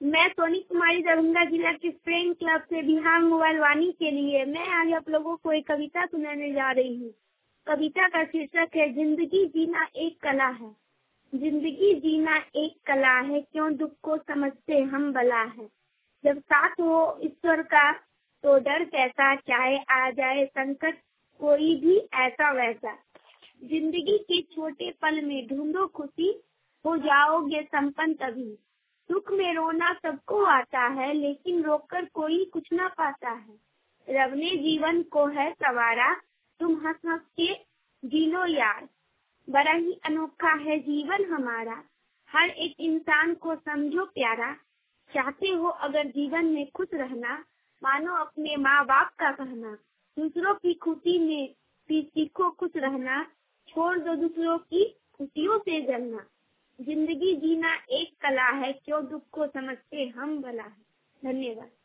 मैं सोनी कुमारी दरभंगा जिला के फ्रेंड क्लब से बिहार मोबाइल वाणी के लिए मैं आज आप लोगों को एक कविता सुनाने जा रही हूँ। कविता का शीर्षक है जिंदगी जीना एक कला है। जिंदगी जीना एक कला है, क्यों दुख को समझते हम बला है। जब साथ हो ईश्वर का तो डर कैसा, चाहे आ जाए संकट कोई भी ऐसा वैसा। जिंदगी के छोटे पल में ढूंढो खुशी, हो जाओगे संपन्न तभी। दुख में रोना सबको आता है, लेकिन रोककर कोई कुछ ना पाता है। रब ने जीवन को है सवारा, तुम हंस हंस के जी लो यार। बड़ा ही अनोखा है जीवन हमारा, हर एक इंसान को समझो प्यारा। चाहते हो अगर जीवन में खुश रहना, मानो अपने माँ बाप का कहना। दूसरों की खुशी में भी सीखो खुश रहना, छोड़ दो दूसरों की खुशियों से जलना। जिंदगी जीना एक कला है, क्यों दुख को समझते हम भला है। धन्यवाद।